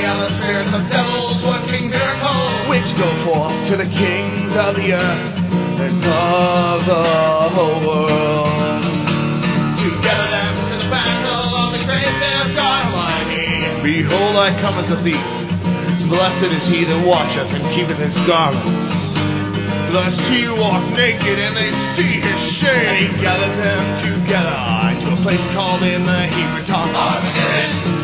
are the spirits of devils working miracles, which go forth to the kings of the earth and of the whole world, to gather them to the battle of the great day of God Almighty. Behold, I come as a thief. Blessed is he that watcheth and keepeth his garment, lest he walk naked and they see his shame. And he gathered them together into a place called in the Hebrew tongue Armageddon.